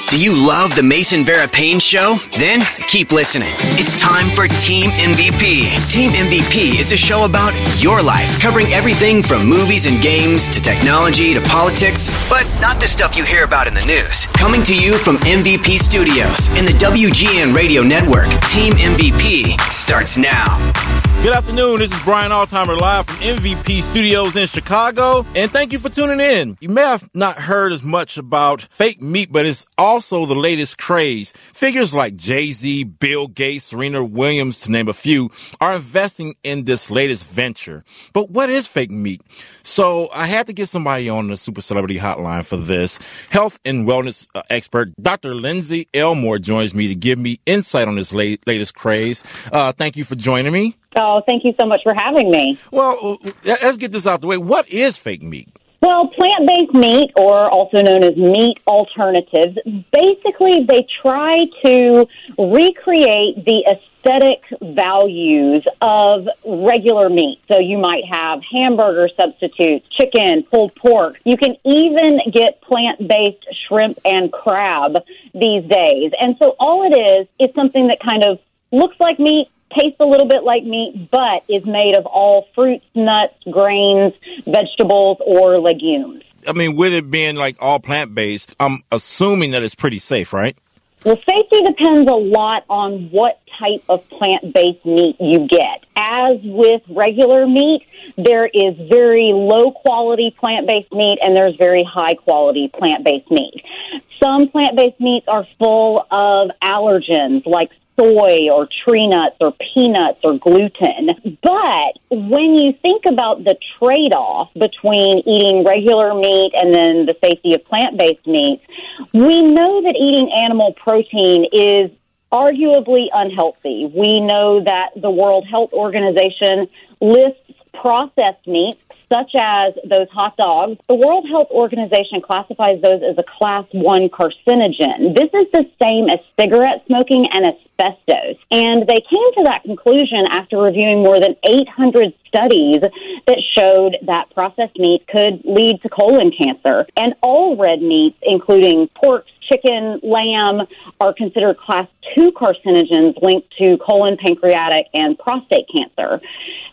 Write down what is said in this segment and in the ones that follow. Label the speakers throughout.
Speaker 1: Do you love the Mason Vera Payne Show? Then keep listening. It's time for Team MVP. Team MVP is a show about your life, covering everything from movies and games to technology to politics, but not the stuff you hear about in the news. Coming to you from MVP Studios in the WGN Radio Network, Team MVP starts now.
Speaker 2: Good afternoon. This is Brian Altimer live from MVP Studios in Chicago, and thank you for tuning in. You may have not heard as much about fake meat, but it's also the latest craze. Figures like Jay-Z, Bill Gates, Serena Williams, to name a few, are investing in this latest venture. But what is fake meat? So I had to get somebody on the Super Celebrity Hotline for this. Health and wellness expert Dr. Lindsay Elmore joins me to give me insight on this latest craze. Thank you for joining me.
Speaker 3: Oh, thank you so much for having me.
Speaker 2: Well, let's get this out the way. What is fake meat?
Speaker 3: Well, plant-based meat, or also known as meat alternatives, basically they try to recreate the aesthetic values of regular meat. So you might have hamburger substitutes, chicken, pulled pork. You can even get plant-based shrimp and crab these days. And so all it is something that kind of looks like meat, tastes a little bit like meat, but is made of all fruits, nuts, grains, vegetables, or legumes.
Speaker 2: I mean, with it being like all plant-based, I'm assuming that it's pretty safe, right?
Speaker 3: Well, safety depends a lot on what type of plant-based meat you get. As with regular meat, there is very low-quality plant-based meat and there's very high-quality plant-based meat. Some plant-based meats are full of allergens like soy or tree nuts or peanuts or gluten. But when you think about the trade-off between eating regular meat and then the safety of plant-based meats, we know that eating animal protein is arguably unhealthy. We know that the World Health Organization lists processed meats such as those hot dogs. The World Health Organization classifies those as a Class 1 carcinogen. This is the same as cigarette smoking and asbestos. And they came to that conclusion after reviewing more than 800 studies that showed that processed meat could lead to colon cancer. And all red meats, including pork, chicken, lamb, are considered Class 2 carcinogens linked to colon, pancreatic, and prostate cancer.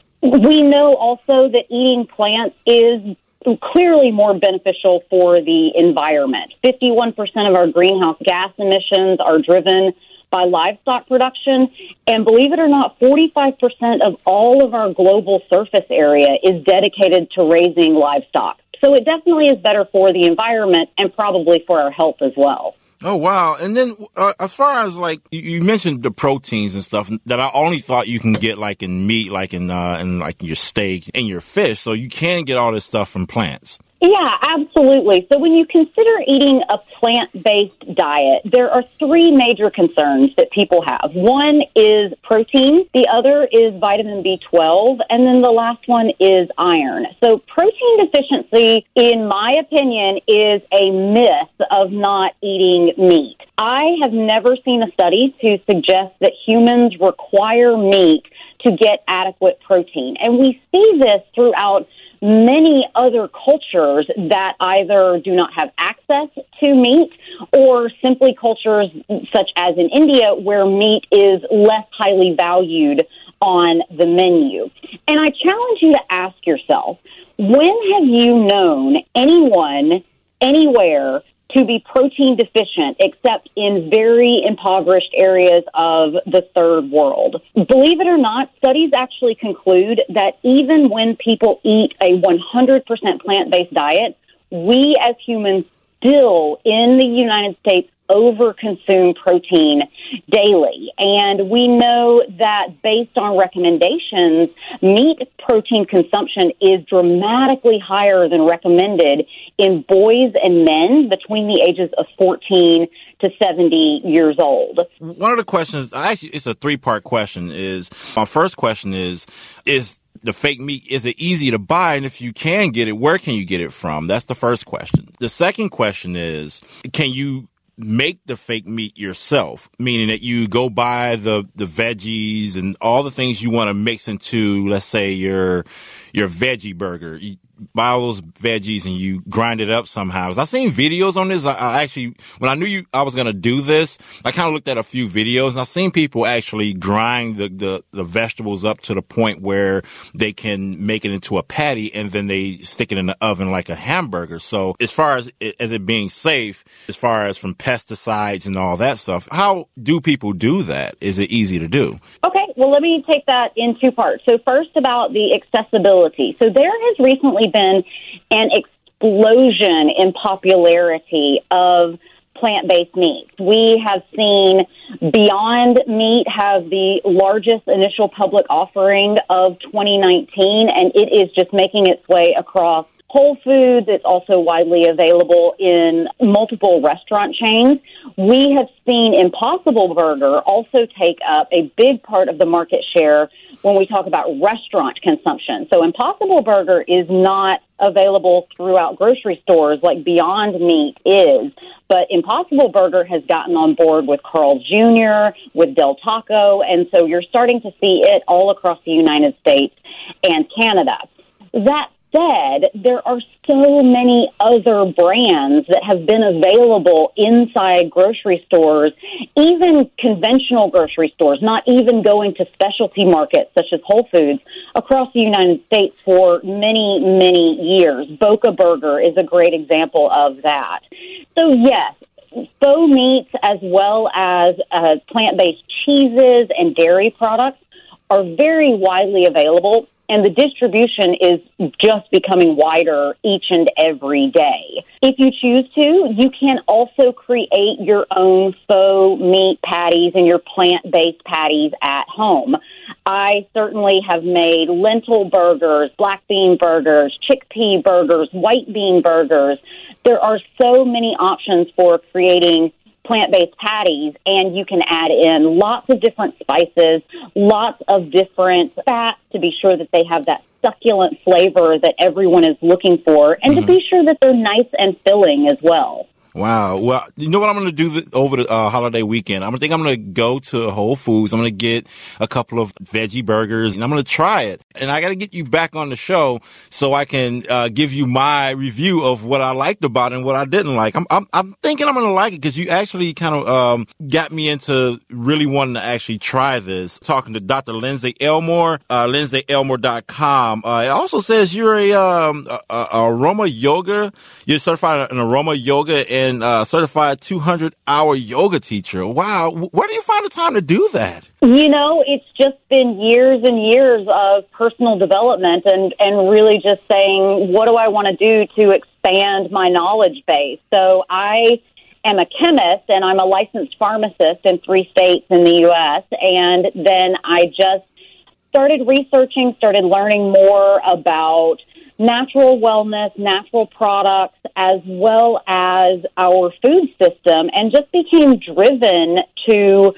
Speaker 3: We know also that eating plants is clearly more beneficial for the environment. 51% of our greenhouse gas emissions are driven by livestock production, and believe it or not, 45% of all of our global surface area is dedicated to raising livestock. So it definitely is better for the environment and probably for our health as well.
Speaker 2: Oh, wow. And then as far as like you mentioned the proteins and stuff that I only thought you can get like in meat, like in like your steak and your fish. So you can get all this stuff from plants.
Speaker 3: Yeah, absolutely. So when you consider eating a plant-based diet, there are three major concerns that people have. One is protein, the other is vitamin B12, and then the last one is iron. So protein deficiency, in my opinion, is a myth of not eating meat. I have never seen a study to suggest that humans require meat to get adequate protein. And we see this throughout many other cultures that either do not have access to meat or simply cultures such as in India where meat is less highly valued on the menu. And I challenge you to ask yourself, when have you known anyone, anywhere, to be protein deficient except in very impoverished areas of the third world? Believe it or not, studies actually conclude that even when people eat a 100% plant-based diet, we as humans still in the United States overconsume protein daily. And we know that based on recommendations, meat protein consumption is dramatically higher than recommended in boys and men between the ages of 14 to 70 years old.
Speaker 2: One of the questions, actually, it's a three-part question, my first question is the fake meat, is it easy to buy? And if you can get it, where can you get it from? That's the first question. The second question is, can you make the fake meat yourself, meaning that you go buy the veggies and all the things you want to mix into, let's say, your veggie burger. buy all those veggies and you grind it up somehow. I've seen videos on this. I actually, when I knew I was going to do this, I kind of looked at a few videos and I've seen people actually grind the vegetables up to the point where they can make it into a patty and then they stick it in the oven like a hamburger. So as far as it being safe, as far as from pesticides and all that stuff, how do people do that? Is it easy to do?
Speaker 3: Okay, well, let me take that in two parts. So first about the accessibility. So there has recently been an explosion in popularity of plant-based meats. We have seen Beyond Meat have the largest initial public offering of 2019, and it is just making its way across Whole Foods. It's also widely available in multiple restaurant chains. We have seen Impossible Burger also take up a big part of the market share when we talk about restaurant consumption. So Impossible Burger is not available throughout grocery stores like Beyond Meat is, but Impossible Burger has gotten on board with Carl's Jr., with Del Taco, and so you're starting to see it all across the United States and Canada. That said, there are so many other brands that have been available inside grocery stores, even conventional grocery stores, not even going to specialty markets such as Whole Foods, across the United States for many, many years. Boca Burger is a great example of that. So, yes, faux meats as well as plant-based cheeses and dairy products are very widely available, and the distribution is just becoming wider each and every day. If you choose to, you can also create your own faux meat patties and your plant-based patties at home. I certainly have made lentil burgers, black bean burgers, chickpea burgers, white bean burgers. There are so many options for creating plant-based patties, and you can add in lots of different spices, lots of different fats to be sure that they have that succulent flavor that everyone is looking for, and to be sure that they're nice and filling as well.
Speaker 2: Wow. Well, you know what I'm going to do over the holiday weekend? I'm going to go to Whole Foods. I'm going to get a couple of veggie burgers, and I'm going to try it. And I got to get you back on the show so I can give you my review of what I liked about it and what I didn't like. I'm thinking I'm going to like it because you actually kind of got me into really wanting to actually try this. Talking to Dr. Lindsay Elmore, lindsayelmore.com. It also says you're a aroma yoga. You're certified in aroma yoga and certified 200-hour yoga teacher. Wow. Where do you find the time to do that?
Speaker 3: You know, it's just been years and years of personal development and really just saying, what do I want to do to expand my knowledge base? So I am a chemist and I'm a licensed pharmacist in 3 states in the U.S. And then I just started researching, started learning more about natural wellness, natural products, as well as our food system, and just became driven to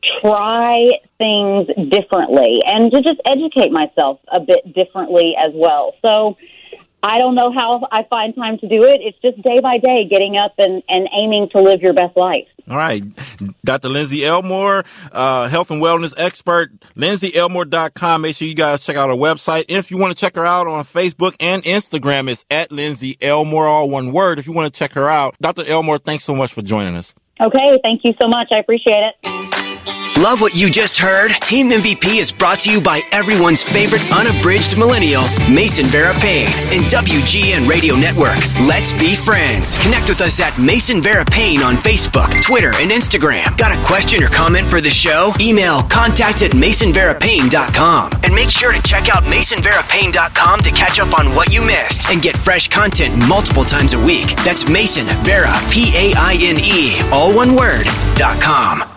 Speaker 3: try things differently and to just educate myself a bit differently as well. So I don't know how I find time to do it. It's just day by day getting up and aiming to live your best life.
Speaker 2: All right. Dr. Lindsay Elmore, health and wellness expert, lindsayelmore.com. Make sure you guys check out her website. And if you want to check her out on Facebook and Instagram, it's at Lindsay Elmore, all one word. If you want to check her out, Dr. Elmore, thanks so much for joining us.
Speaker 3: Okay. Thank you so much. I appreciate it.
Speaker 1: Love what you just heard? Team MVP is brought to you by everyone's favorite unabridged millennial, Mason Vera Payne, and WGN Radio Network. Let's be friends. Connect with us at Mason Vera Payne on Facebook, Twitter, and Instagram. Got a question or comment for the show? Email contact@masonverapayne.com. And make sure to check out masonverapayne.com to catch up on what you missed and get fresh content multiple times a week. That's Mason Vera, Paine, all one word, .com.